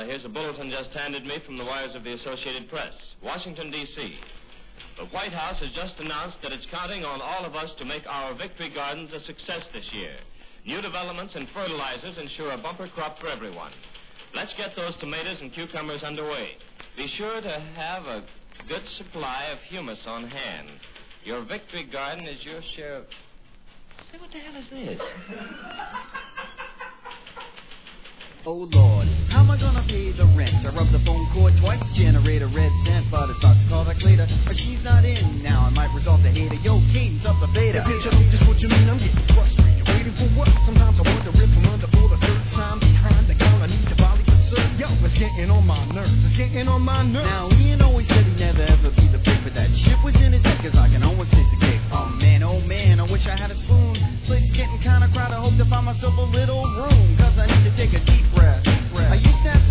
here's a bulletin just handed me from the wires of the Associated Press. Washington, D.C. The White House has just announced that it's counting on all of us to make our Victory Gardens a success this year. New developments in fertilizers ensure a bumper crop for everyone. Let's get those tomatoes and cucumbers underway. Be sure to have a good supply of humus on hand. Your Victory Garden is your share of... Say, what the hell is this? Oh, Lord, how am I gonna pay the rent? I rub the phone cord twice, generate a red cent, but it's not to call back later. But she's not in now, I might result to hater. Yo, cadence up the beta. Hey, bitch, I know just what you mean, I'm getting frustrated. Waiting for what? Sometimes I wonder if I'm under for the third time behind the counter. I need to volley for certain. Yo, it's getting on my nerves. It's getting on my nerves. Now, Ian always said he'd never ever be the pick, but that shit was in his head, cause I can always taste the cake. Oh man, I wish I had a spoon. So it's getting kinda crowded, I hope to find myself a little room, cause I need to take a deep breath. I used to have